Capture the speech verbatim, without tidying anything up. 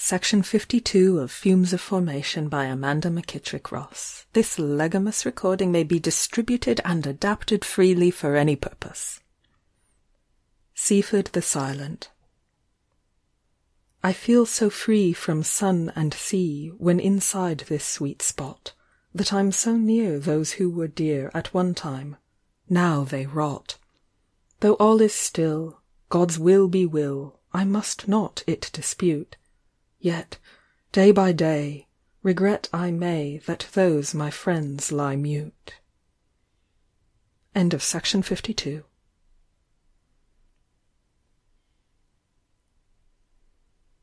Section fifty-two of Fumes of Formation by Amanda McKittrick Ross. This legitimous recording may be distributed and adapted freely for any purpose. Seaford the Silent. I feel so free from sun and sea when inside this sweet spot, that I'm so near those who were dear at one time, now they rot. Though all is still, God's will be will, I must not it dispute. Yet, day by day, regret I may that those my friends lie mute. End of section fifty-two.